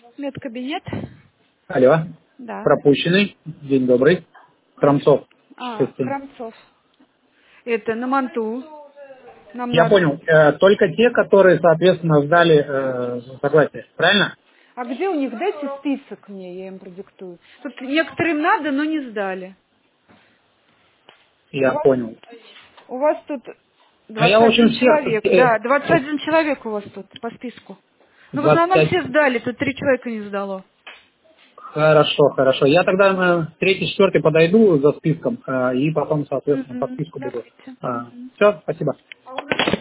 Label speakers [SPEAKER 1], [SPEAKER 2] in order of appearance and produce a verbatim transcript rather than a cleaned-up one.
[SPEAKER 1] Медкабинет?
[SPEAKER 2] Алло.
[SPEAKER 1] Да.
[SPEAKER 2] Пропущенный. День добрый. Храмцов.
[SPEAKER 1] А,
[SPEAKER 2] шесть семь.
[SPEAKER 1] Храмцов. Это на манту. Нам
[SPEAKER 2] Я
[SPEAKER 1] надо.
[SPEAKER 2] понял. Э, только те, которые, соответственно, сдали э, согласие. Правильно?
[SPEAKER 1] А где у них? Дайте список мне, я им продиктую. Тут некоторым надо, но не сдали. У
[SPEAKER 2] Я
[SPEAKER 1] вас,
[SPEAKER 2] понял.
[SPEAKER 1] у вас тут
[SPEAKER 2] А я,
[SPEAKER 1] двадцать
[SPEAKER 2] в общем,
[SPEAKER 1] один
[SPEAKER 2] всех...
[SPEAKER 1] человек.
[SPEAKER 2] э,
[SPEAKER 1] Да, двадцать
[SPEAKER 2] э,
[SPEAKER 1] один человек у вас тут по списку. Ну, в
[SPEAKER 2] двадцать
[SPEAKER 1] основном
[SPEAKER 2] пять.
[SPEAKER 1] все сдали, тут три человека не сдало.
[SPEAKER 2] Хорошо, хорошо. Я тогда на третий, четвертый подойду за списком э, и потом, соответственно, по
[SPEAKER 1] Мгм.
[SPEAKER 2] списку буду.
[SPEAKER 1] Давайте. Мгм.
[SPEAKER 2] Все, спасибо.